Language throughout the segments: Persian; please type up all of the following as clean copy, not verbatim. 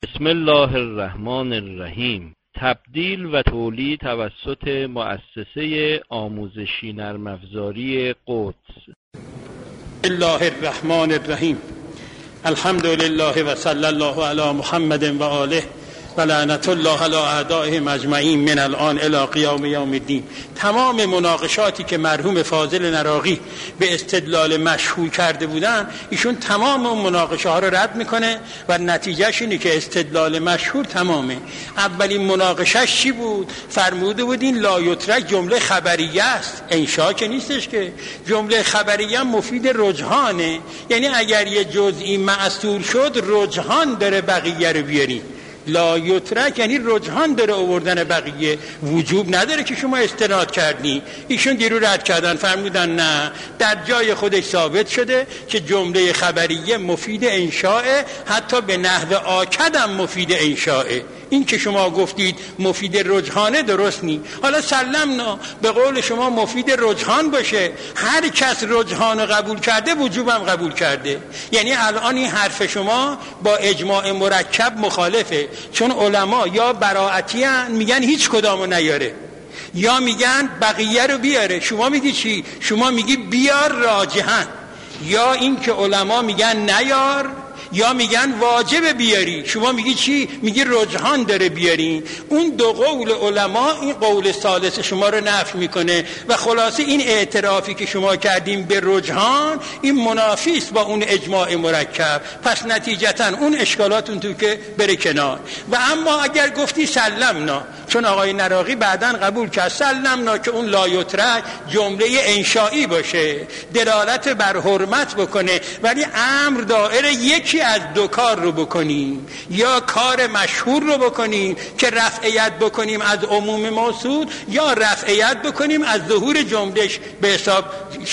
بسم الله الرحمن الرحیم. تبدیل و تولید توسط مؤسسه آموزشی نرم افزاری قدس. الله الرحمن الرحیم. الحمد لله و صلی الله علی محمد و آله و لعنت الله علی اعدائهم اجمعین من الان الی قیام یوم الدین. تمام مناقشاتی که مرحوم فاضل نراقی به استدلال مشهور کرده بودن، ایشون تمام اون مناقشه ها رو رد میکنه و نتیجهش اینه که استدلال مشهور تمامه. اولین مناقشش چی بود؟ فرموده بودین لا یترک جمله خبریه است، انشا که نیستش که. جمله خبریه مفید رجحانه، یعنی اگر یه جزئی معصور شد رجحان داره بقیه رو بیاری. لا یترک یعنی رجحان داره آوردن بقیه، وجوب نداره که شما استناد کردی. ایشون دیرو رد کردن، فرمودن نه، در جای خودش ثابت شده که جمله خبریه مفید انشاء، حتی به نحو آکد هم مفید انشاء. این که شما گفتید مفید رجحانه درست نی. حالا سلمنا به قول شما مفید رجحان باشه، هر کس رجحان قبول کرده وجوبم قبول کرده. یعنی الان این حرف شما با اجماع مرکب مخالفه، چون علما یا براعتی هن میگن هیچ کدامو نیاره، یا میگن بقیه رو بیاره. شما میگی چی؟ شما میگی بیار راجحن. یا این که علما میگن نیار، یا میگن واجب بیاری. شما میگی چی؟ میگی رجحان داره بیاری. اون دو قول علما این قول ثالث شما رو نفی میکنه و خلاصه این اعترافی که شما کردیم به رجحان این منافی است با اون اجماع مرکب. پس نتیجتا اون اشکالاتون تو که بره کنار. و اما اگر گفتی سلمنا، چون آقای نراقی بعداً قبول کرد سلمنا که اون لا یترک جمله انشایی باشه، دلالت بر حرمت بکنه، ولی امر دائره یکی از دو کار رو بکنیم، یا کار مشهور رو بکنیم که رفعیت بکنیم از عموم موصول، یا رفعیت بکنیم از ظهور جملهش به حساب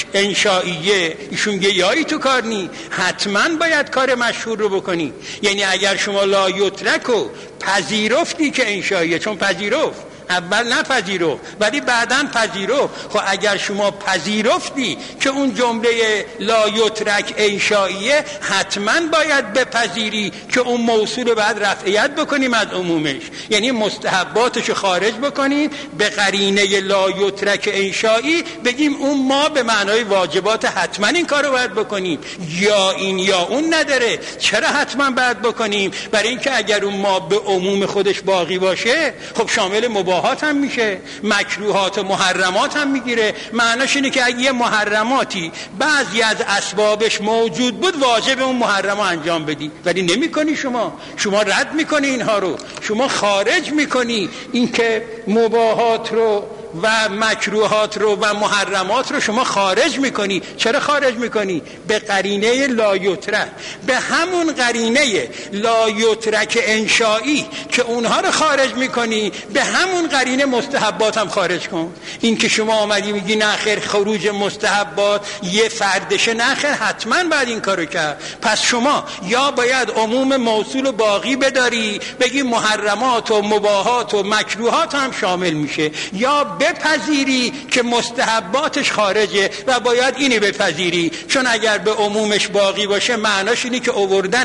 انشائیه. ایشون میگه یایی تو کار نی، حتما باید کار مشهور رو بکنی. یعنی اگر شما لا یترک رو پذیرفتی که انشائیه، چون پذیرفت، اول نپذیرفت ولی بعداً پذیرفت. خب اگر شما پذیرفتی که اون جمله لا یترک انشائیه، حتما باید بپذیری که اون موصول بعد رفعیت بکنیم از عمومش، یعنی مستحباتش خارج بکنیم به قرینه لا یترک انشایی، بگیم اون ما به معنای واجبات حتما این کارو باید بکنیم، یا این یا اون نداره. چرا حتما باید بکنیم؟ برای اینکه اگر اون ما به عموم خودش باقی باشه، خب شامل مباحات هم میشه، مکروهات و محرمات هم میگیره. معناش اینه که اگه یه محرماتی بعضی از اسبابش موجود بود، واجب اون محرما انجام بدی، ولی نمیکنی. شما رد میکنی اینها رو، شما خارج میکنی این که مباحات رو و مکروهات رو و محرمات رو شما خارج میکنی. چرا خارج میکنی؟ به قرینه لا یترک، به همون قرینه لا یترک انشایی که اونها رو خارج میکنی، به همون قرینه مستحبات هم خارج کن. این که شما آمدی میگی نه خیر خروج مستحبات یه فردشه، نه خیر حتما باید این کارو کرد. پس شما یا باید عموم موصول و باقی بداری، بگی محرمات و مباحات و مکروهات هم شامل میشه، یا بپذیری که مستحباتش خارجه و باید اینی بپذیری، چون اگر به عمومش باقی باشه معناش اینه که آوردن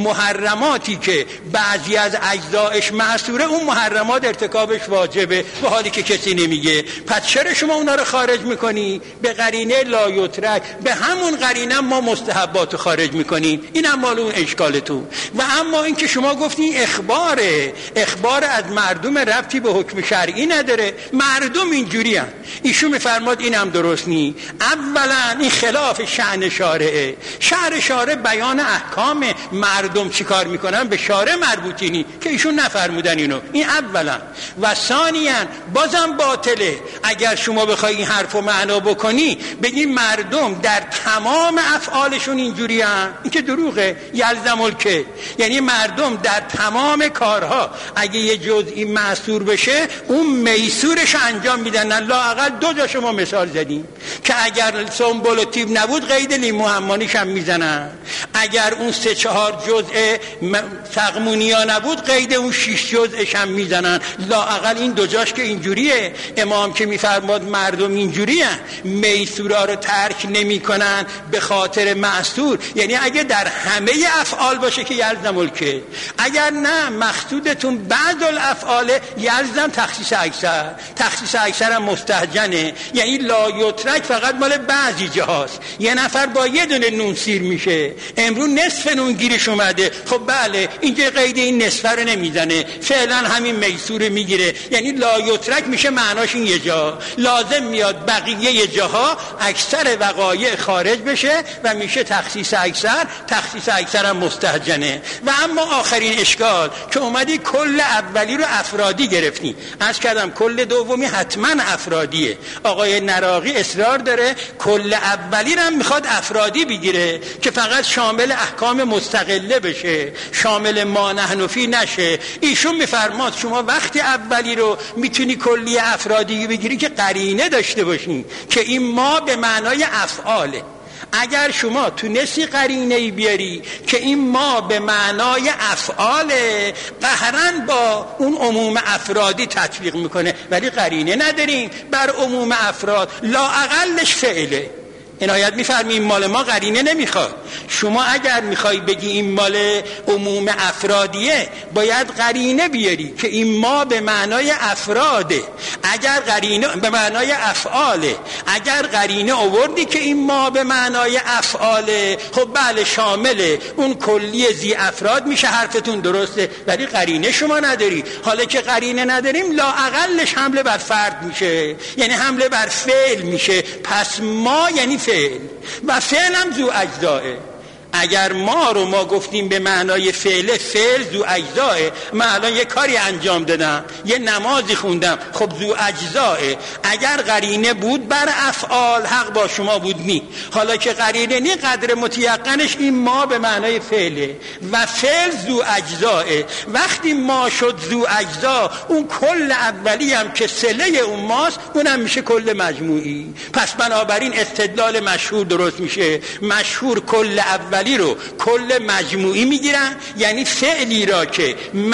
محرماتی که بعضی از اجزایش معصوره، اون محرمات ارتکابش واجبه، به حالی که کسی نمیگه. پس چرا شما اونا رو خارج میکنی؟ به قرینه لا یترک، به همون قرینه ما مستحبات خارج میکنیم. این هم مال اون اشکالتون. و اما این که شما گفتین اخبار از مردم ربطی به حکم شرعی نداره، مردم اینجوری هست. ایشون میفرماد این هم درست نی. اولا این خلاف شأن شارعه. شارع بیان احکام، مردم چی کار میکنن به شارع مربوطی نی که ایشون نفرمودن اینو. این اولا. و ثانیا بازم باطله اگر شما بخوای این حرفو معنا بکنی، بگی مردم در تمام افعالشون اینجوری هست، این که دروغه. یلزم الکل، یعنی مردم در تمام کارها اگه یه جزئی معصور بشه، اون میسورش انجام انجام میدن، لااقل دو جا شما مثال زدیم که اگر سنبل و تیب نبود قید لیمو حمانیش هم میزنن، اگر اون 3-4 جزء سقمونیا نبود قید اون 6 جزءش هم میزنن. لااقل این دو جاش که اینجوریه. امام که میفرماد مردم اینجوریه، میسورا رو ترک نمیکنن به خاطر معصور، یعنی اگه در همه افعال باشه که یلزم الکل، اگر نه مقصودتون بعض الافعال یلزم تخصیص اکثر. تخصیص اکثر هم مستهجنه، یعنی لا یترک فقط مال بعضی جاهاست. یه نفر با یه دونه نون سیر میشه، امروز نصف نون گیرش اومده، خب بله اینجا قید این نصف رو نمیزنه، فعلا همین میسور میگیره، یعنی لا یترک میشه معناش این یه جا، لازم میاد بقیه جاها اکثر وقایع خارج بشه و میشه تخصیص اکثر. تخصیص اکثر هم مستهجنه. و اما آخرین اشکال که اومدی کل اولی رو افرادی گرفتی، عرض کردم کل دومی حتما افرادیه. آقای نراقی اصرار داره کل اولی رو هم میخواد افرادی بگیره که فقط شامل احکام مستقله بشه، شامل ما نحنفی نشه. ایشون میفرماد شما وقتی اولی رو میتونی کلی افرادی بگیری که قرینه داشته باشین که این ما به معنای افعاله. اگر شما تونستی قرینه‌ای بیاری که این ما به معنای افعاله، قهرن با اون عموم افرادی تطبیق میکنه، ولی قرینه نداریم بر عموم افراد، لااقلش فعله. عنایت میفرمی این مال ما قرینه نمیخواد. شما اگر میخوای بگی این مال عموم افرادیه باید قرینه بیاری که این ما به معنای افراده، اگر قرینه به معنای افعاله. اگر قرینه آوردی که این ما به معنای افعاله، خب بله شامل اون کلی زی افراد میشه، حرفتون درسته، ولی قرینه شما نداری. حالا که قرینه نداریم لااقلش حمله بر فرد میشه، یعنی حمله بر فعل میشه. پس ما یعنی فعل و فعل هم ذو اجزائه. اگر ما رو ما گفتیم به معنای فعل، فعل ذو اجزائه. من الان یه کاری انجام دادم، یه نمازی خوندم، خب ذو اجزائه. اگر قرینه بود بر افعال حق با شما بود نی. حالا که قرینه نی، قدر متیقنش این ما به معنای فعله و فعل ذو اجزائه. وقتی ما شد ذو اجزا، اون کل اولی هم که صله اون ماست، اونم میشه کل مجموعی. پس بنابراین استدلال مشهور درست میشه. مشهور کل اولی رو کل مجموعی میگیرن، یعنی فعلی را که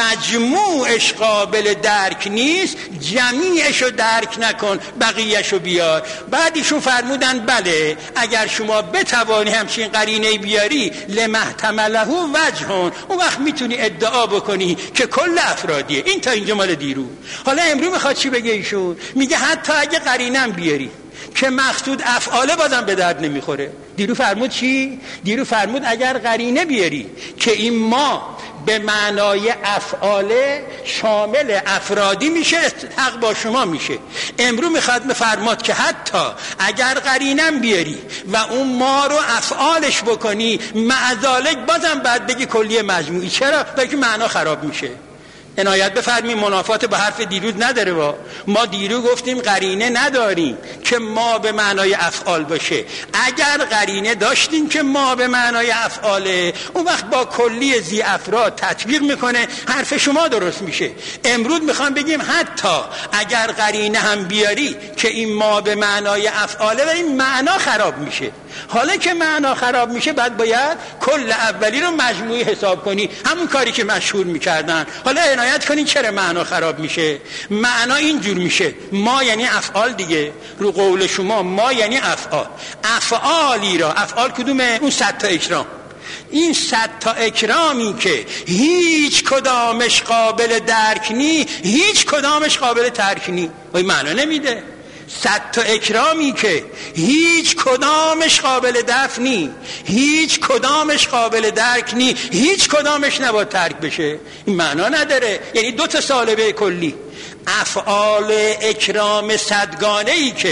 مجموعش قابل درک نیست جمیعش رو درک نکن، بقیهش رو بیار. بعدیشون فرمودن بله اگر شما بتوانی همچین قرینه بیاری لمحتمله وجهون، اون وقت میتونی ادعا بکنی که کل افرادیه. این تا اینجا مال دیرو. حالا امروز میخواد چی بگه ایشون؟ میگه حتی اگه قرینه بیاری که مقصود افعاله بازم به درد نمیخوره. دیرو فرمود چی؟ دیرو فرمود اگر قرینه بیاری که این ما به معنای افعاله شامل افرادی میشه، حق با شما میشه. امروز میخواد بفرماد که حتی اگر قرینه بیاری و اون ما رو افعالش بکنی، معذالک بازم بعد بگی کلیه مجموعی. چرا؟ بلکه معنا خراب میشه. عنایت بفرمایید منافات با حرف دیروز نداره. ما دیروز گفتیم قرینه نداریم که ما به معنای افعال باشه. اگر قرینه داشتیم که ما به معنای افعاله، اون وقت با کلی زی افراد تطبیق میکنه، حرف شما درست میشه. امروز میخوام بگیم حتی اگر قرینه هم بیاری که این ما به معنای افعاله و این معنا خراب میشه. حالا که معنا خراب میشه بعد باید کل اولی رو مجموعی حساب کنی، همون کاری که مشهور میکردن. حالا عنایت کنین چرا معنا خراب میشه. معنا اینجور میشه ما یعنی افعال دیگه، رو قول شما ما یعنی افعال. افعالی را، افعال کدومه؟ اون 100 تا اکرام. این 100 تا اکرامی که هیچ کدامش قابل درک نی، هیچ کدامش قابل ترک نی، وای معنا نمیده. 100 تا اکرامی که هیچ کدامش قابل دفع نی، هیچ کدامش قابل درک نی، هیچ کدامش نباید ترک بشه، این معنا نداره. یعنی 2 تا سالبه کلی. افعال اکرام 100گانه ای که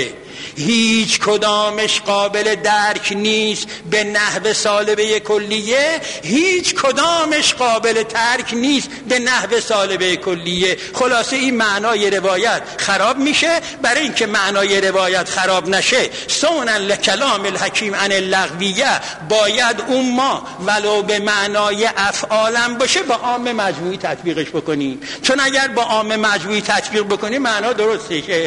هیچ کدامش قابل درک نیست به نحو سالبه کلیه، هیچ کدامش قابل ترک نیست به نحو سالبه کلیه. خلاصه این معنای روایت خراب میشه. برای اینکه معنای روایت خراب نشه، سونا لکلام الحکیم عن اللغویه، باید اون ما ولو به معنای افعالم باشه با عام مجموعی تطبیقش بکنیم. چون اگر با عام مجموعی تطبیق بکنیم معنا درسته که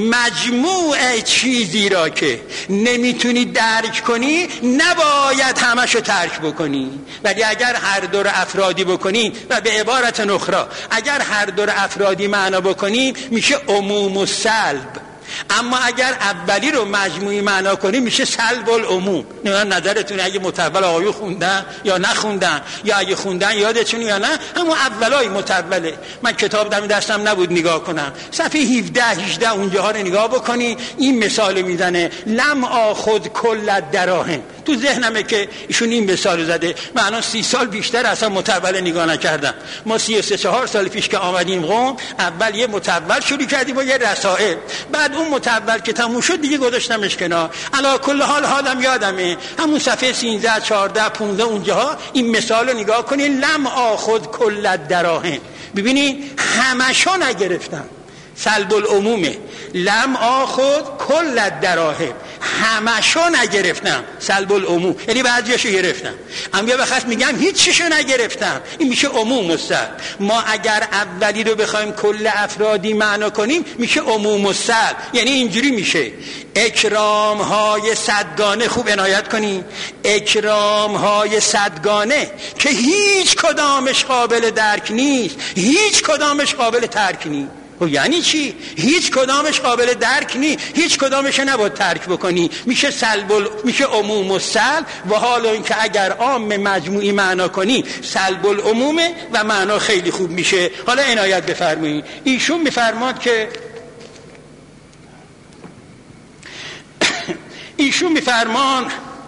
مجموع چیزی را که نمیتونی درک کنی نباید همشو ترک بکنی. ولی اگر هر دور افرادی بکنیم و به عبارت اخرى اگر هر دور افرادی معنا بکنیم میشه عموم و سلب. اما اگر اولی رو مجموعی معنا کنیم میشه سلب العموم. نظرتون اگه متول آقایو خوندن یا نخوندن، یا اگه خوندن یادتون یا نه، همون اولای متوله. من کتاب دم دستم نبود نگاه کنم، صفحه 17-18 اونجاها رو نگاه بکنی. این مثال میزنه لم آخذ کل دراهم. تو ذهنمه که ایشون این مثال زده. من الان 30 سال بیشتر اصلا متول نگاه نکردم. ما 33-4 سال پیش که آمدیم قم، اول یه متول شروع کردیم با یه رسائل، بعد اون متول که تموم شد دیگه گذاشتمش کنار. علی کل حال حالم یادمه همون صفحه 13 14 15 اونجاها این مثال رو نگاه کنین. لم آخذ کل دراهم. ببینین همشو نگرفتم، سلب العمومه. لم آخذ کل دراهم، همشو نگرفتم، سلب العموم، یعنی بعضیاشو گرفتم. اما یا بخاطر میگم هیچ چیشو نگرفتم، این میشه عموم و سلب. ما اگر اولی رو بخوایم کل افرادی معنا کنیم میشه عموم و سلب. یعنی اینجوری میشه اکرام های صدگانه. خوب عنایت کنیم، اکرام های صدگانه که هیچ کدامش قابل درک نیست، هیچ کدامش قابل ترک نیست. و یعنی چی؟ هیچ کدامش قابل درک نی، هیچ کدامش نباید ترک بکنی. میشه میشه عموم و سلب. و حالا اینکه اگر عام مجموعی معنا کنی سلب العمومه و معنا خیلی خوب میشه. حالا عنایت بفرمایید. ایشون میفرماد که ایشون میفرمان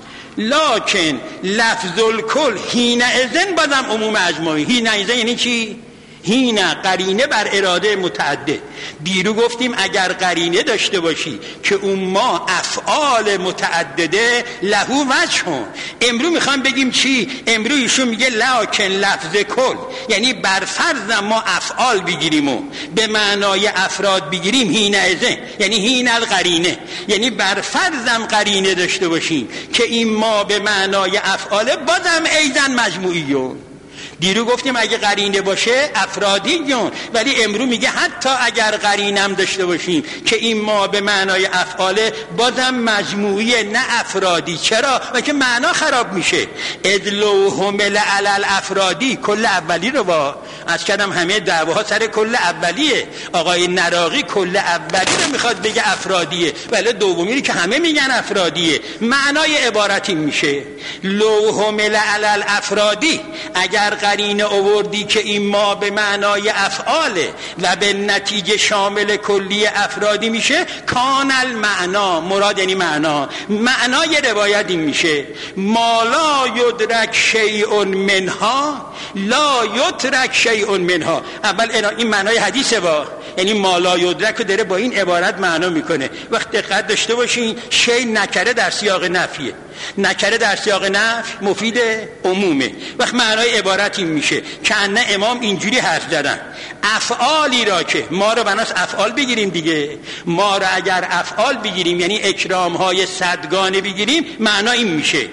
لکن لفظ الکل حین اذن بازم عموم اجماعی. حین اذن یعنی چی؟ هینه قرینه بر اراده متعدد. دیرو گفتیم اگر قرینه داشته باشی که اون ما افعال متعدده لهو وجهون. امرو میخوام بگیم چی؟ امرو ایشون میگه لکن لفظ کل، یعنی بر فرض ما افعال بگیریم و به معنای افراد بگیریم هینه ازن، یعنی هین القرینه، یعنی بر فرضم قرینه داشته باشیم که این ما به معنای افعال بازم ایزن مجموعیون. دیرو گفتیم اگه قرینه باشه افرادیون، ولی امرو میگه حتی اگر قرینم داشته باشیم که این ما به معنای افعاله بازم مجموعیه نه افرادی. چرا؟ و که معنا خراب میشه. ادلو همل علل افرادی، کل اولی رو با از کردم همه دعواها سر کل اولیه. آقای نراقی کل اولی رو میخواد بگه افرادیه، ولی دومی رو که همه میگن افرادیه. معنای عبارتی میشه لو همل علل افرادی. اگر قرینه آوردی که این ما به معنای افعاله و به نتیجه شامل کلی افرادی میشه، کان المعنا، مراد یعنی معنا، معنای روایت این میشه ما لا یدرک شیء منها لا یترک شیء منها. اول این معنای حدیثه با، یعنی ما لا یدرک رو داره با این عبارت معنا میکنه. وقت دقت داشته باشین شیء نکره در سیاق نفیه، نکره در سیاق نفی مفید عمومه. وقت معنای عبارت این میشه که ان امام اینجوری حرف زدن افعالی را که ما رو بناس افعال بگیریم دیگه، ما رو اگر افعال بگیریم یعنی اکرام های صدگانه بگیریم، معنا این میشه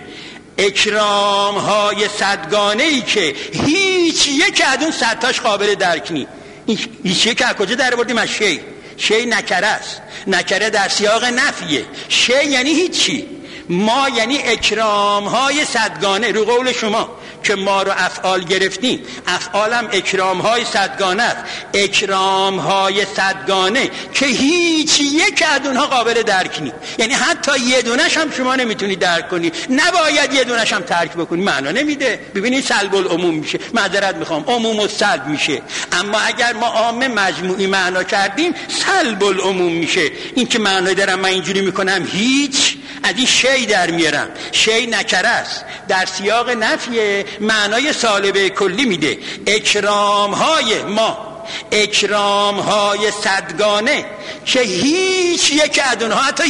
اکرام های صدگانه ای که هیچ یک از اون صدتاش قابل درک نی. هیچ یک از کجا در بردیم؟ از شی نکره است، نکره در سیاق نفیه. شی یعنی هیچی، ما یعنی اکرام های صدگانه. رو قول شما که ما رو افعال گرفتیم، افعالم اکرام های صدگانه است، اکرام های صدگانه که هیچ یک از اونها قابل درک نیست. یعنی حتی یه دونش هم شما نمیتونی درک کنی، نباید یه دونش هم ترک بکنی، معنا نمیده. ببینید سلب العموم میشه، معذرت میخوام عموم و سلب میشه. اما اگر ما عام مجموعی معنا کردیم سلب العموم میشه. این که معنا دارم من اینجوری میکنم هیچ، از این شی در میارم، شی نکره است، در سیاق نفیه، معنای سالبه کلی میده. اکرام های ما اکرام های صدگانه که هیچ یک از اونها، حتی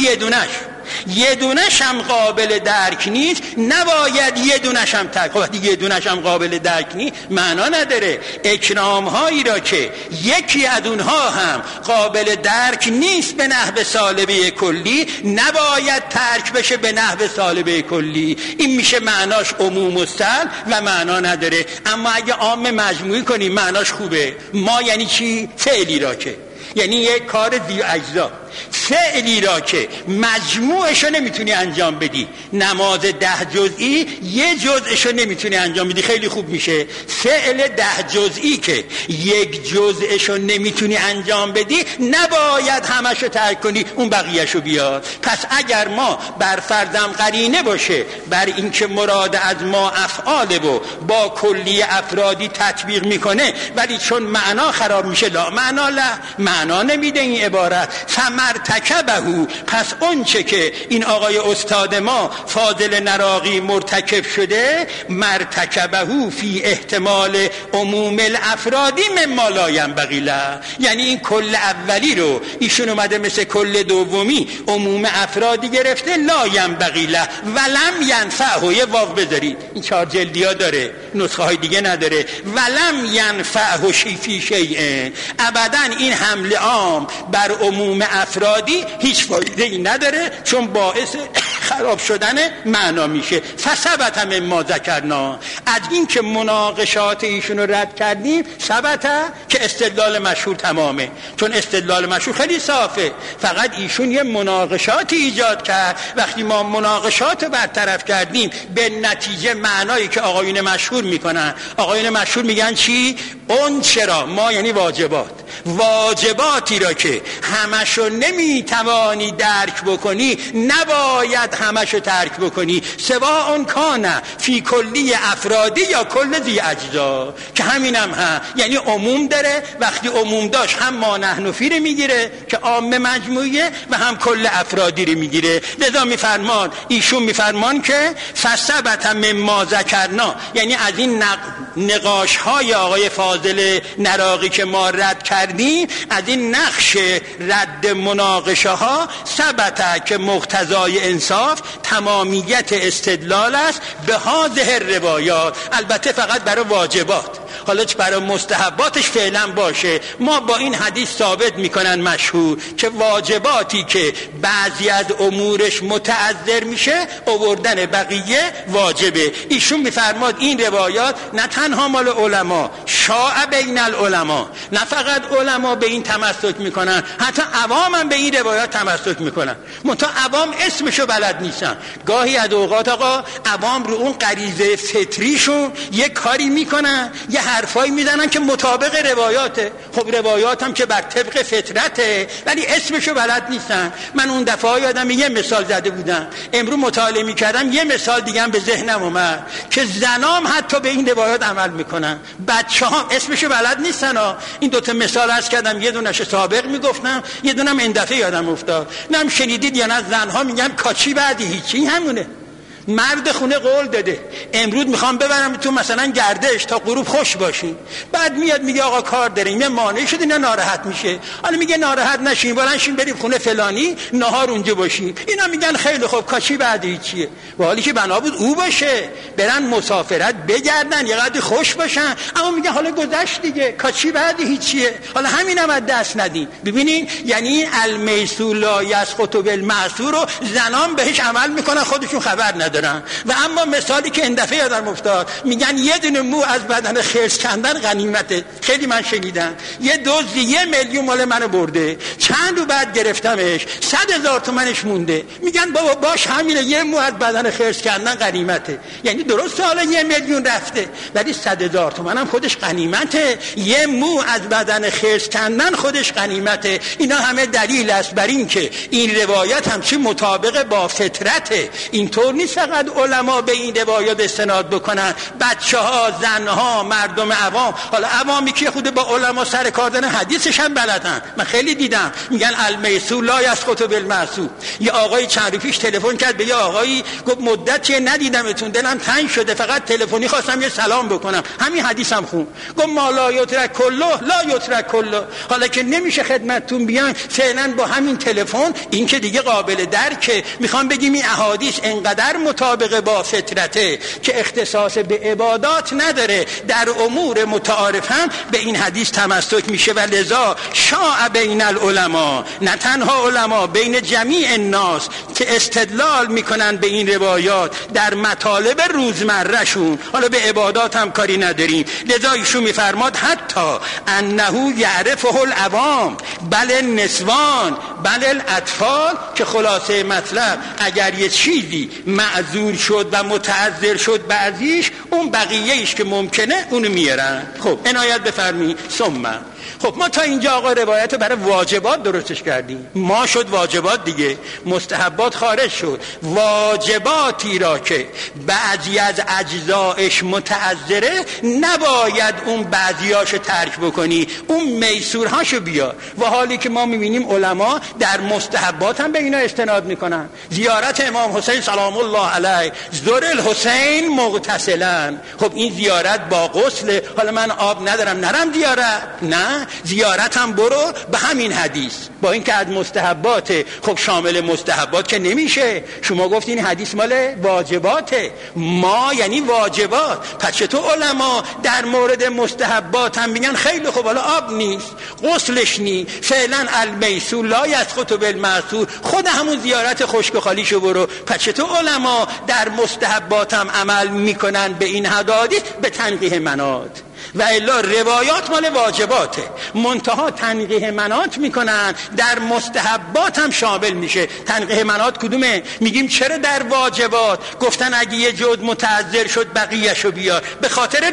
یه دونش هم قابل درک نیست، نباید یه دونش هم ترک. وقتی یه دونش هم قابل درک نیست معنا نداره. اکرام هایی را که یکی از اونها هم قابل درک نیست به نحو سالبه کلی، نباید ترک بشه به نحو سالبه کلی. این میشه معناش عموم مستل و معنا نداره. اما اگه عام مجموعی کنیم معناش خوبه. ما یعنی چی؟ فعلی را که، یعنی یک کار ذی اجزا، فعلی را که مجموعشو نمیتونی انجام بدی. نماز 10 جزئی یه جزءشو نمیتونی انجام بدی، خیلی خوب میشه. فعل 10 جزئی که یک جزءشو نمیتونی انجام بدی نباید همشو ترک کنی، اون بقیهشو بیار. پس اگر ما بر فردم قرینه باشه بر اینکه مراد از ما افعاله و با کلی افرادی تطبیق میکنه، ولی چون معنا خراب میشه، لا معنا لا، معنا نمیده این عبارت. مرتکبهو، پس اون چه که این آقای استاد ما فاضل نراقی مرتکب شده، مرتکبهو فی احتمال عموم الافرادی مما لا ینبغی له، یعنی این کل اولی رو ایشون اومده مثل کل دومی عموم افرادی گرفته، لا ینبغی له ولم ینفعه، یه واو بذارید، این 4 جلدی ها داره، نسخه های دیگه نداره. ولم ینفعه فی شیء، ابدا این حمل عام بر عموم افرادی هیچ فایده ای نداره، چون باعث خراب شدن معنا میشه. فثبت مما ذکرنا، از این که مناقشات ایشون رو رد کردیم، ثبت که استدلال مشهور تمامه. چون استدلال مشهور خیلی صافه، فقط ایشون یه مناقشاتی ایجاد کرد. وقتی ما مناقشات رو برطرف کردیم، به نتیجه معنایی که آقایون مشهور میکنن، آقایون مشهور میگن چی؟ اون چرا ما یعنی واجباتی را که همشو نمیتوانی درک بکنی نباید همشو ترک بکنی، سوا اون کانه فی کلی افرادی یا کل ذی اجزا، که همینم یعنی عموم داره. وقتی عموم داشت هم ما نحن فی رو میگیره که عام مجموعیه و هم کل افرادی رو میگیره. لذا میفرمان، ایشون میفرمان که فثبت مما ذکرنا، یعنی از این نقاش های آقای فاضل نراقی که ما رد کردیم، از این نقش رد مناقشه ها ثبت که مقتضای انصاف تمامیت استدلال است به هذه روایات. البته فقط برای واجبات، حالا چه برای مستحباتش فعلا باشه. ما با این حدیث ثابت میکنن مشهور که واجباتی که بعضی از امورش متعذر میشه، آوردن بقیه واجبه. ایشون میفرماد این روایات نه تنها مال علما، شاع بین العلما، نه فقط علما به این تمسک میکنن، حتی عوام هم به این روایات تمسک میکنن. منتها عوام اسمشو بلد نیستن. گاهی از اوقات آقا عوام رو اون غریزه فطریشون یک کاری میکنن، یه حرفایی میزنن که مطابق روایاته. خب روایات هم که بر طبق فطرته، ولی اسمشو بلد نیستن. من اون دفعه یادم یه مثال زده بودم، امروز مطالعه میکردم یه مثال دیگه هم به ذهنم اومد که زنام حتی به این روایات عمل میکنن، بچه‌ها اسمشو بلد نیستن. این دوتا مثال عرض کردم، یه دونش سابق میگفتم، یه دونم این دفعه یادم افتاد. نم شنیدید یا نه؟ زنها میگن کاچی بعدی هیچی، همونه. مرد خونه قول داده امروز میخوام ببرم تو مثلا گردش تا غروب خوش باشین، بعد میاد میگه آقا کار داریم، یه مانع شد، اینا ناراحت میشه. حالا میگه ناراحت نشین، بلند شین بریم خونه فلانی نهار اونجا باشیم. اینا میگن خیلی خوب، کاچی بعدی چیه؟ و حالی که بنا بود او باشه، برن مسافرت بگردن یه قدر خوش باشن، اما میگه حالا گذشت دیگه، کاچی بعدی هیچیه، حالا همینم از دست ندین. ببینین یعنی المیسور لا یسقط بالمعصور رو زنان بهش عمل میکنن، خودشون خبر ندارن. و اما مثالی که این دفعه یادم افتاد، میگن یه دونه مو از بدن خرس کندن غنیمته. خیلی من شنیدم یه دزدی 1 میلیون مال منو برده، چند رو بعد گرفتمش 100,000 تومنش مونده. میگن بابا باش همینه، یه مو از بدن خرس کندن غنیمته. یعنی درست حالا 1 میلیون رفته، ولی 100,000 تومن هم خودش غنیمته. یه مو از بدن خرس کندن خودش غنیمته. اینا همه دلیل است بر این که این روایت هم چی مطابق با فطرته. اینطور نیست فقط علما به این روایات استناد بکنن، بچه ها، زن ها، مردم عوام. حالا عوامی که خود با علما سر کار دارن حدیثش هم بلدن، من خیلی دیدم میگن المیسور لا یسقط بالمعصور. یه آقای چند روز پیش تلفن کرد به یه آقایی، گفت مدتی ندیدمتون، دلم تنگ شده، فقط تلفنی خواستم یه سلام بکنم. همین حدیثم خون. گفت ما لا یترک کله لا یترک کله. حالا که نمیشه خدمتتون بیان فعلا با همین تلفن، این که دیگه قابل درکه. میخوام بگیم این احادیث انقدر مطابق با فطرته که اختصاص به عبادات نداره، در امور متعارف هم به این حدیث تمسک میشه. و لذا شاع بین العلماء، نه تنها علما، بین جمیع الناس که استدلال میکنن به این روایات در مطالب روزمره شون، حالا به عبادات هم کاری نداریم. لذا ایشون میفرماد حتی انه یعرفه العوام بل النسوان بل الاطفال، که خلاصه مطلب اگر یه چیزی معذور شد و متعذر شد بعضیش، اون بقیه‌ایش که ممکنه اونو میارن. خب عنایت بفرمایید. ثم خب ما تا اینجا آقا روایت برای واجبات درستش کردیم، ما شد واجبات دیگه، مستحبات خارج شد. واجباتی را که بعضی از اجزایش متعذره نباید اون بعضیاشو ترک بکنی، اون میسورهاشو بیار. و حالی که ما میبینیم علما در مستحبات هم به اینا استناد میکنن. زیارت امام حسین سلام الله علیه، زور الحسین مغتسلا. خب این زیارت با غسل، حالا من آب ندارم نرم زیارت؟ نه، زیارت هم برو به همین حدیث، با این که از مستحباته. خب شامل مستحبات که نمیشه، شما گفتین حدیث مال واجباته، ما یعنی واجبات. پس چطور علما در مورد مستحبات هم میگن خیلی خوب، حالا آب نیست، غسلش نیست، فعلا المیسور لا یسقط بالمعصور، خود همون زیارت خشک و خالیشو برو. پس چطور علما در مستحبات هم عمل میکنن به این حدادی به تنقیح منات؟ و الا روایات مال واجباته، منتها تنقیح منات میکنن در مستحبات هم شامل میشه. تنقیح منات کدومه؟ میگیم چرا در واجبات گفتن اگه یه جزء متعذر شد بقیه‌شو بیار؟ به خاطر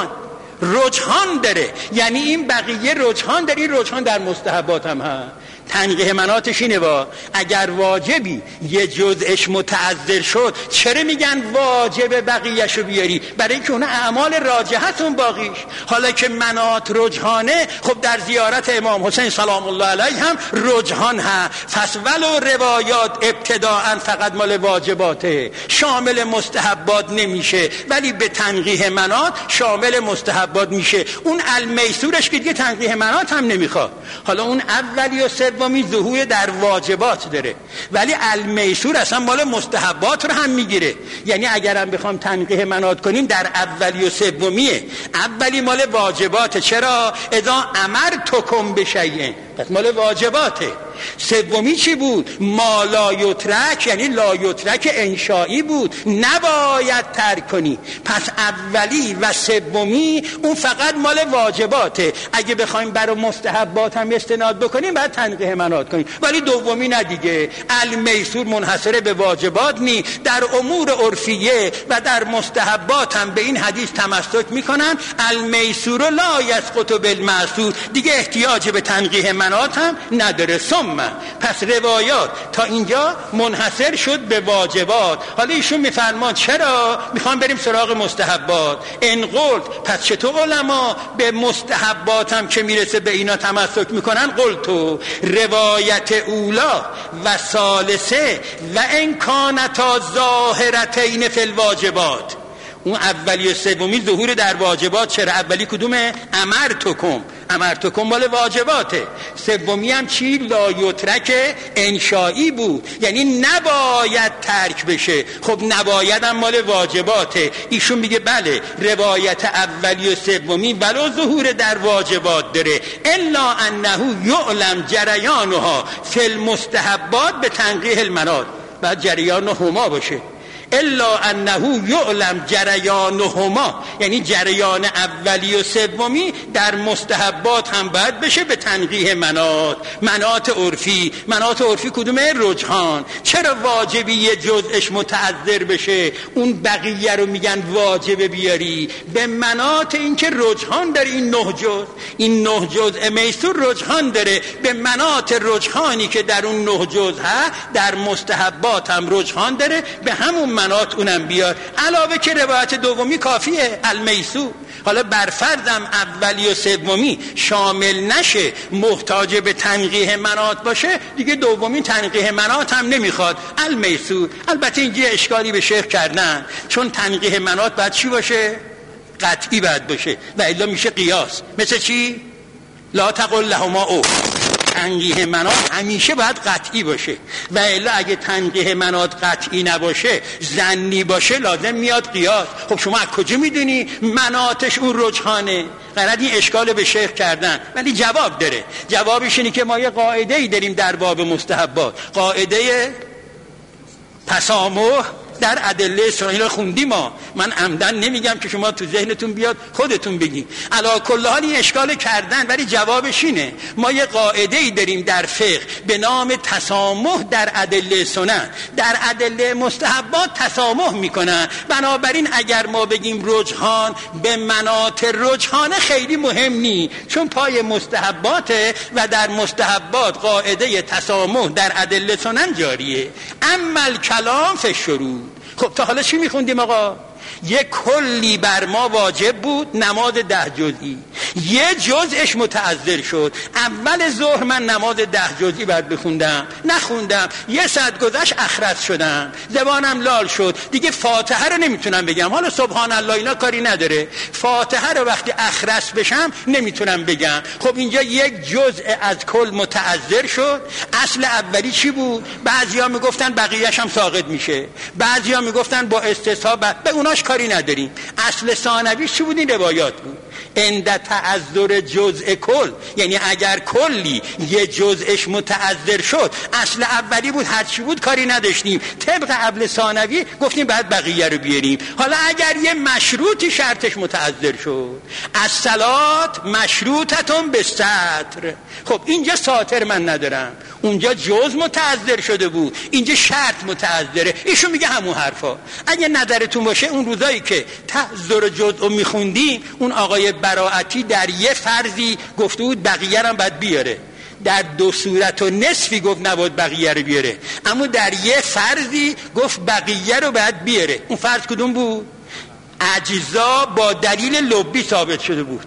رجحان داره، یعنی این بقیه رجحان داره، این رجحان در مستحبات هم هست. تنقیح مناتش اینه اگر واجبی یه جزءش متعذر شد چرا میگن واجب بقیهشو بیاری؟ برای اینکه اون اعمال راجحت اون باقیش. حالا که منات رجحانه، خب در زیارت امام حسین سلام الله علیه هم رجحان هست. پس ولو روایات ابتداءً فقط مال واجباته، شامل مستحبات نمیشه، ولی به تنقیح منات شامل مستحبات میشه. اون المیسورش که دیگه تنقیح منات هم نمیخواد. حالا اون اولی و سومی ظهور در واجبات داره، ولی المیسور اصلا مال مستحبات رو هم میگیره. یعنی اگرم بخوام تنقیح منات کنیم در اولی و سومیه، اولی مال واجباته. چرا؟ اذا امرتکم بشیء، پس مال واجباته. سومی چی بود؟ ما لا یترک، یعنی لا یترک انشایی بود، نباید ترک کنی. پس اولی و سومی اون فقط مال واجباته. اگه بخوایم برای مستحبات هم استناد بکنیم باید تنقیح منات کنیم، ولی دومی نه دیگه. المیسور منحصر به واجبات نی، در امور عرفیه و در مستحبات هم به این حدیث تمسک میکنن. المیسور لا یسقط بالمعصور، دیگه احتیاج به تنقیح منات هم نداره. پس روایات تا اینجا منحصر شد به واجبات. حالا ایشون میفرمان چرا میخوام بریم سراغ مستحبات؟ ان قلت، پس چطور علما به مستحبات هم که میرسه به اینا تمسک میکنن؟ قلتو روایت اولا و ثالثه و ان کانتا ظاهرتین فی الواجبات. اون اولی و سومی ظهور در واجبات. چرا؟ اولی کدومه؟ امرتکم مال واجباته. سومی هم چی؟ لا یترک انشایی بود، یعنی نباید ترک بشه. خب نباید هم مال واجباته. ایشون میگه بله، روایت اولی و سومی ولو ظهور در واجبات داره، الا انه یعلم جریانها فی المستحبات به تنقیح المنات. بعد جریان هما باشه، الا انه یعلم جریانهما، یعنی جریان اولی و سومی در مستحبات هم باید بشه به تنقیح منات عرفی. منات عرفی کدومه؟ رجحان. چرا واجبی یه جزءش متعذر بشه اون بقیه رو میگن واجب بیاری؟ به منات این که رجحان داره. این نه جزء میسور رجحان داره، به منات رجحانی که در اون 9 جزء هست در مستحبات هم رجحان داره. به همون منات اونم بیار، علاوه که روایت دومی کافیه المیسور. حالا برفردم اولی و سومی شامل نشه، محتاج به تنقیح منات باشه، دیگه دومی تنقیح منات هم نمیخواد، المیسور. البته اینجا اشکالی به شیخ کردن، چون تنقیح منات باید چی باشه؟ قطعی باید باشه و الا میشه قیاس. مثل چی؟ لا تقل لهما او. تنقیح منات همیشه باید قطعی باشه و الا اگه تنقیح منات قطعی نباشه، ظنی باشه، لازم میاد قیاس. خب شما از کجا میدونی مناتش اون رجحانه؟ قرار این اشکال به شیخ کردن، ولی جواب داره. جوابش اینه که ما یه قاعده‌ای داریم در باب مستحبات، قاعده تسامح در ادله سنی خوندیم ما. من عمدن نمیگم که شما تو ذهنتون بیاد خودتون بگین. علی کل حال این اشکال کردن، ولی جوابش اینه ما یه قاعده‌ای داریم در فقه به نام تسامح در ادله سنن. در ادله مستحبات تسامح میکنن. بنابراین اگر ما بگیم رجحان به منات رجحان خیلی مهم نی، چون پای مستحباته و در مستحبات قاعده تسامح در ادله سنن جاریه. اما الکلام فی الشروط. خب تا حالا چی میخوندیم آقا؟ یک کلی بر ما واجب بود، نماز 10 جزئی. یه جزءش متعذر شد. اول ظهر من نماز 10 جزئی بعد بخوندم، نخوندم، یه ساعت گذشت اخرس شدم، زبانم لال شد، دیگه فاتحه رو نمیتونم بگم. حالا سبحان الله اینا کاری نداره، فاتحه رو وقتی اخرس بشم نمیتونم بگم. خب اینجا یک جزء از کل متعذر شد. اصل اولی چی بود؟ بعضیا میگفتن بقیه‌اش هم ساقط میشه، بعضیا میگفتن با استصحاب، به اوناش کاری نداریم. اصل ثانوی چی بود؟ این روایات بود. عند تعذر جزء کل، یعنی اگر کلی یه جزءش متعذر شد، اصل اولی بود، هر چی بود کاری نداشتیم. طبق قبل ثانوی گفتیم بعد بقیه رو بیاریم. حالا اگر یه مشروطی شرطش متعذر شد، الصلات مشروطتون به ستر. خب اینجا ساتر من ندارم، اونجا جز متعذر شده بود، اینجا شرط متعذره. ایشون میگه همون حرفا. اگه نظرتون باشه اون روزایی که تعذر جزء میخوندیم، اون آقای براعتی در یه فرضی گفته بود بقیه رو باید بیاره، در 2 صورت و نصفی گفت نباید بقیه رو بیاره، اما در یه فرضی گفت بقیه رو باید بیاره. اون فرض کدوم بود؟ اجزا با دلیل لبی ثابت شده بود،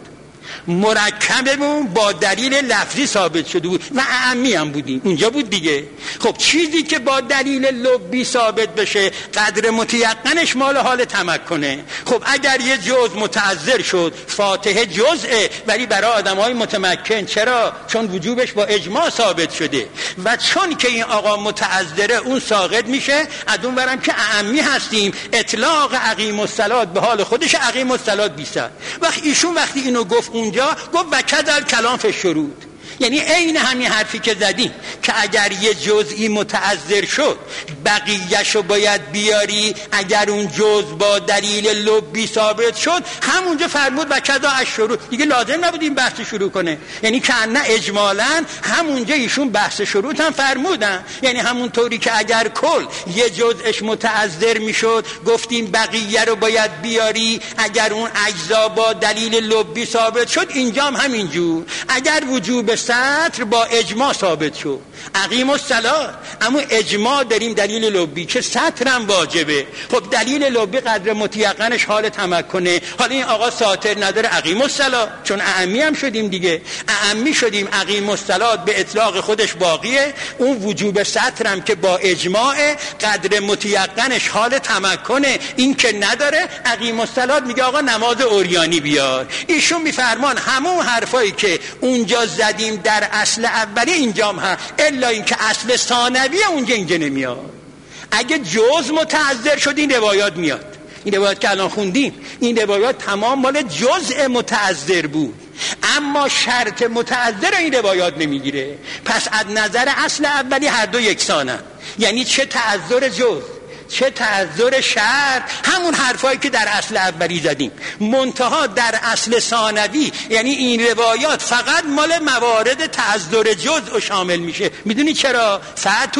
مرکبمون با دلیل لفظی ثابت شده بود و اعمی هم بودیم، اونجا بود دیگه. خب چیزی که با دلیل لبی ثابت بشه قدر متیقنش مال حال تمکنه. خب اگر یه جزء متعذر شد، فاتحه جزءه ولی برای آدمای متمکن، چرا؟ چون وجوبش با اجماع ثابت شده و چون که این آقا متعذره اون ساقط میشه. از اون برم که اعمی هستیم، اطلاق اقیم الصلات به حال خودش، اقیم الصلات بی‌صد. وقتی ایشون وقتی اینو گفت اونجا گفت وکذا کلام فی الشروط، یعنی عین همین حرفی که زدیم که اگر یه جزئی متعذر شد بقیه‌شو باید بیاری، اگر اون جزء با دلیل لبی ثابت شد همونجا فرمود وکذا الشروط، دیگه لازم نبود این بحث شروع کنه. یعنی کأنه اجمالاً همونجا ایشون بحث شروط هم فرمودن، یعنی همون طوری که اگر کل یه جزءش متعذر میشد گفتیم بقیه رو باید بیاری، اگر اون اجزا با دلیل لبی ثابت شد اینجا هم همینجور. اگر وجوب سطر با اجماع ثابت شد اقیم الصلات، اما اجماع داریم دلیل لبی که سطر هم واجبه. خب دلیل لبی قدر متیقنش حال تمکنه. حالا این آقا ساتر نداره، اقیم الصلات، چون اعمی هم شدیم دیگه، اعمی شدیم، اقیم الصلات به اطلاق خودش باقیه. اون وجوب سطر هم که با اجماع قدر متیقنش حال تمکنه، این که نداره. اقیم الصلات میگه آقا نماز عریانی بیار. ایشون میفرمان همون حرفایی که اونجا زدیم در اصل اولی اینجا هم هست، الا اینکه اصل ثانوی اونجا اینجا نمیاد. اگه جز متعذر شد این روایات میاد. این روایات که الان خوندیم این روایات تمام مال جزء متعذر بود، اما شرط متعذر این روایات نمیگیره. پس از نظر اصل اولی هر دو یکسانن، یعنی چه تعذر جز چه تعذر شرط، همون حرفایی که در اصل اولی زدیم. منتها در اصل ثانوی یعنی این روایات فقط مال موارد تعذر جزء شامل میشه. میدونی چرا؟ فاتو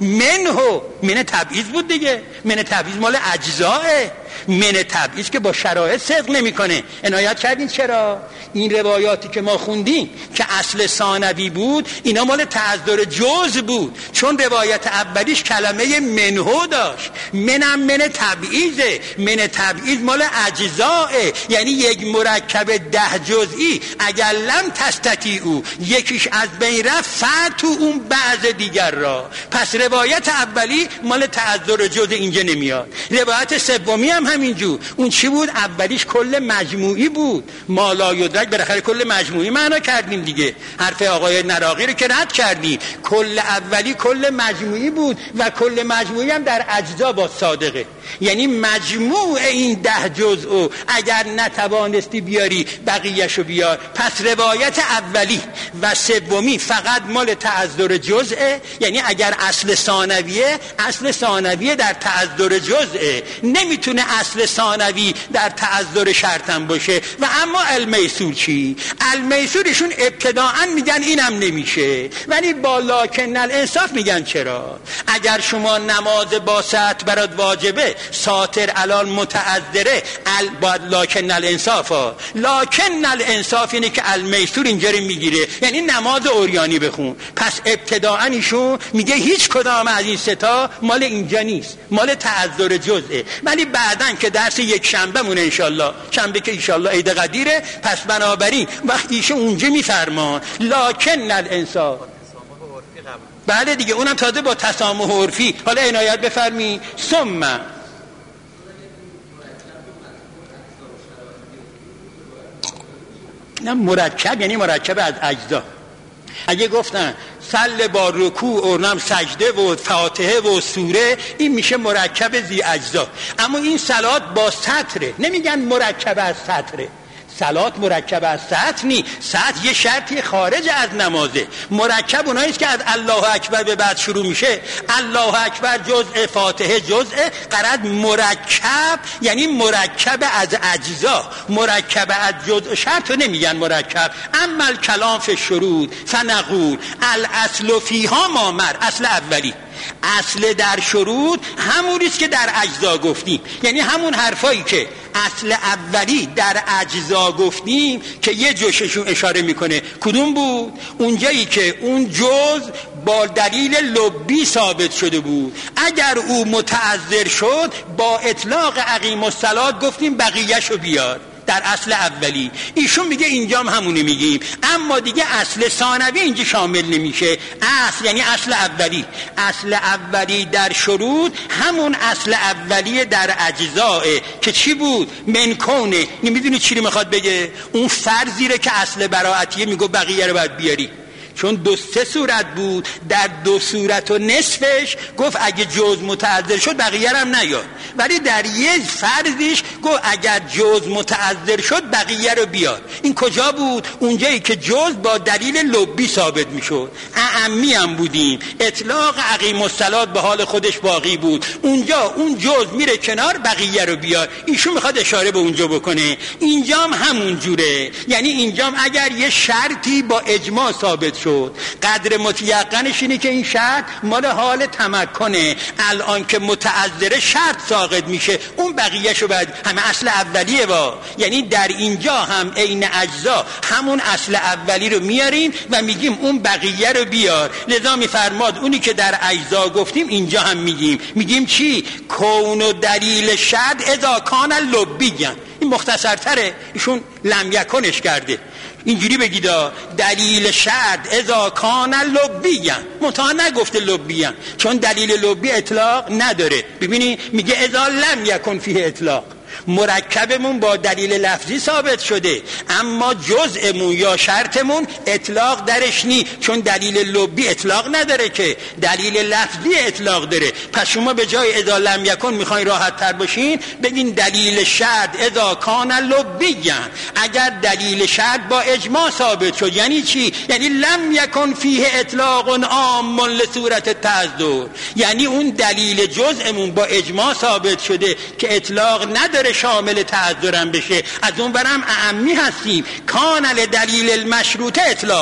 من تبعیض بود دیگه. من تبعیض مال اجزاه. من تبعیض که با شرایط صدق نمیکنه. عنایت کردین چرا؟ این روایاتی که ما خوندیم که اصل ثانوی بود اینا مال تعذر جزء بود، چون روایت اولیش کلمه منه داشت. من تبعیضه. من تبعیض مال اجزاه، یعنی یک مرکب 10 جزئی اگر لم تستطیعوا یکیش از بین رفت فاتو اون بعض دیگر را. پس روایت اولی مال تعذر جزء اینجا نمیاد. روایت سومی هم همینجور. اون چی بود؟ اولیش کل مجموعی بود. ما لا یدرک بالاخره کل مجموعی معنا کردیم دیگه. حرف آقای نراقی رو که رد کردیم. کل اولی کل مجموعی بود و کل مجموعی هم در اجزا با صادقه، یعنی مجموع این 10 جزء اگر نتوانستی بیاری بقیه‌شو بیار. پس روایت اولی و سومی فقط مال تعذر جزءه، یعنی اگر اصل ثانویه، اصل ثانویه در تعذر جزءه، نمیتونه اصل ثانوی در تعذر شرطم باشه. و اما المیسور چی؟ المیسورشون ابتداعا میگن اینم نمیشه، ولی با لکن الانصاف میگن چرا؟ اگر شما نماز با سطر برات واجبه، ساتر علال متعذره، باید لکن الانصاف ها. لکن الانصاف اینه که المیسور اینجا رو میگیره، یعنی نماز عریانی بخون. پس ابتداعا ایشون میگه هیچ کدام از این ستا مال اینجا نیست، مال تعذر جزئه. ولی بعدن که درس یک شنبه مونه انشالله، شنبه که انشالله عید قدیره، پس بنابراین وقت ایشون اونجا میفرمان لکن الانصاف. بله دیگه اونم تازه با تسامح عرفی. حالا عنایت بفرمی. ثم نه مرکب، یعنی مرکب از اجزا. اگه گفتن سل با رکوع و نم سجده و فاتحه و سوره، این میشه مرکب زی اجزا. اما این صلات با سطره، نمیگن مرکب از سطره. صلات مرکب از سطر نی. سطر یه شرطی خارج از نمازه. مرکب اوناییست که از الله اکبر به بعد شروع میشه. الله اکبر جزء، فاتحه جزء. قرد مرکب یعنی مرکب از اجزا. مرکب از جزء شرط نمیگن مرکب. اما الکلام فی الشروط فنقول الاصل فیها ما مر. اصل اولی، اصل در شروط همونیست که در اجزا گفتیم، یعنی همون حرفایی که اصل اولی در اجزا گفتیم که یه جوششون اشاره میکنه. کدوم بود؟ اونجایی که اون جز با دلیل لبی ثابت شده بود، اگر او متعذر شد با اطلاق اقیم الصلاة گفتیم بقیه‌شو بیار در اصل اولی. ایشون میگه اینجام همونه میگیم، اما دیگه اصل ثانوی اینجا شامل نمیشه. اصل یعنی اصل اولی. اصل اولی در شروط همون اصل اولی در اجزاه که چی بود؟ منکونه. نمیدونی چی رو میخواد بگه؟ اون فرضی رو که اصل براعتیه میگه بقیه رو باید بیاری، چون 2-3 صورت بود، در 2 صورت و نصفش گفت اگه جز متعذر شد بقیه هم نیاد، ولی در یه فرضش گفت اگر جز متعذر شد بقیه رو بیاد. این کجا بود؟ اونجایی که جز با دلیل لبی ثابت میشد. اعمی هم بودیم، اطلاق اقیم الصلاة به حال خودش باقی بود. اونجا اون جز میره کنار، بقیه رو بیاد. ایشون میخواد اشاره به اونجا بکنه. اینجام همون جوره، یعنی اینجام اگر یه شرطی با اجماع ثابت شد، قدر متیقنش اینه که این شرط مال حال تمکنه. الان که متعذره شرط ساقط میشه، اون بقیهشو بعد همه اصل اولیه یعنی در اینجا هم عین اجزا همون اصل اولی رو میاریم و میگیم اون بقیه رو بیار. لذا میفرماد اونی که در اجزا گفتیم اینجا هم میگیم چی؟ کون و دلیل شرط اذا کان لبیان. این مختصرتره، ایشون لم یکنش کرده. اینجوری بگید دلیل شرط اذا کان لبیان، منتها نگفته لبیان چون دلیل لبی اطلاق نداره. ببینی میگه اذا لم یکن فیه اطلاق. مرکبمون با دلیل لفظی ثابت شده، اما جزءمون یا شرطمون اطلاق درش نی، چون دلیل لبی اطلاق نداره که دلیل لفظی اطلاق داره. پس شما به جای اذا لم یکن میخواین راحت تر باشین بگین دلیل شرط اذا کان لبیان. اگر دلیل شرط با اجماع ثابت شد یعنی چی؟ یعنی لم یکن فیه اطلاق عام لصورت تعذر، یعنی اون دلیل جزءمون با اجماع ثابت شده که اطلاق نداره شامل تعذرم بشه. از اون برم اعمی هستیم. کان دلیل المشروطه اطلاقون،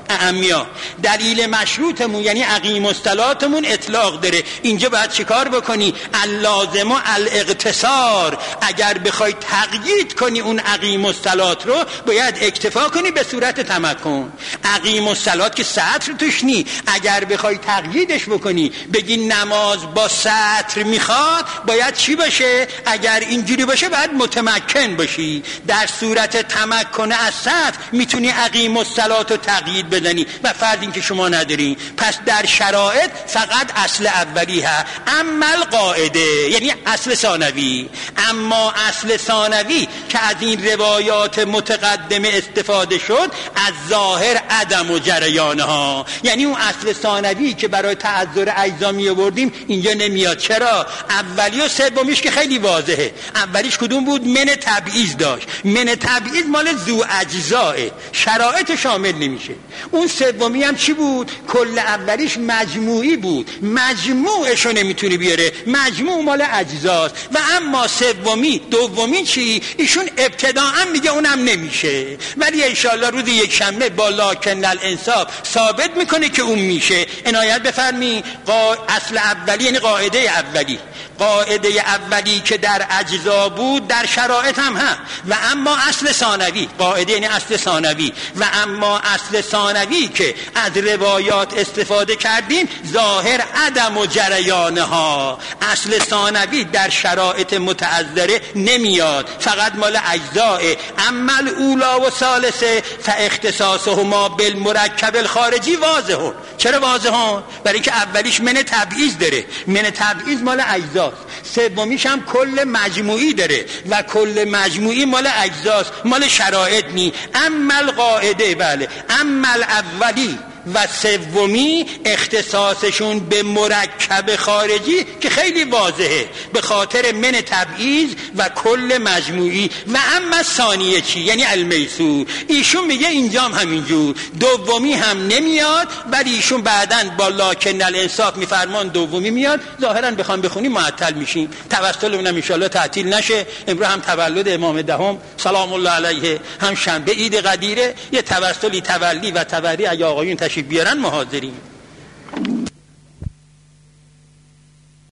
اعمیا. دلیل مشروطمون یعنی اقیم الصلاتمون اطلاق داره. اینجا باید چیکار بکنی؟ اللازم و الاقتصار. اگر بخوای تقیید کنی اون اقیم الصلات رو باید اکتفا کنی به صورت تمکن. اقیم الصلات که سطر توش نی، اگر بخوای تقییدش بکنی بگی نماز با سطر میخواد باید چی باشه؟ اگر اینجوری باشه باید متمکن باشی. در صورت تمکن از سطر میتونی اقیم الصلات رو تقیید بزنی و فرض این که شما نداری. پس در شرایط فقط اصل اولی ها. اما القاعده یعنی اصل ثانوی. اما اصل ثانوی که از این روایات متقدمه استفاده شد از ظاهر عدم و جریانها، یعنی اون اصل ثانوی که برای تعذر اجزا می آوردیم اینجا نمیاد. چرا؟ اولی و سومیش که خیلی واضحه. اولیش کدوم بود؟ من تبعیض داشت. من تبعیض مال ذو اجزاه، شرایط شامل نمیشه. اون سومی هم چی بود؟ کل اولیش مجموعی بود، مجموعشو نمیتونی بیاره، مجموع مال اجزاست. و اما دومی چی؟ ایشون ابتداء میگه اونم نمیشه، ولی انشالله روز یک شنبه با لکن الانصاف ثابت میکنه که اون میشه. عنایت بفرمی. اصل اولی یعنی قاعده اولی. قاعده اولی که در اجزا بود در شرایط هم هست. و اما اصل ثانوی، قاعده یعنی اصل ثانوی، و اما اصل ثانوی که از روایات استفاده کردیم ظاهر عدم و جریانها. اصل ثانوی در شرایط متعذره نمیاد، فقط مال اجزاء. اما الاولا و ثالثه فاختصاصهما بالمرکب الخارجی واضحه. چرا واضحه؟ برای اینکه اولیش من تبعیض داره، من تبعیض مال اجزاست. سومیش هم کل مجموعی داره و کل مجموعی مال اجزاست، مال شرایط نی. اما القاعده، بله، اما الاولی و سومی اختصاصشون به مرکب خارجی که خیلی واضحه به خاطر من تبعیض و کل مجموعی. و اما ثانیه چی؟ یعنی المیسور. ایشون میگه اینجام همینجور، دومی هم نمیاد، ولی ایشون بعدن با لکن الانصاف میفرمان دومی میاد. ظاهرا بخوام بخونیم معطل میشیم. توسل اونم ان شاءالله تعطیل نشه. امروز هم تولد امام دهم سلام الله علیه، هم شنبه عید قدیره. یه توسلی تولی و تبری اگه آقایون تشریف بیارن ما حاضریم.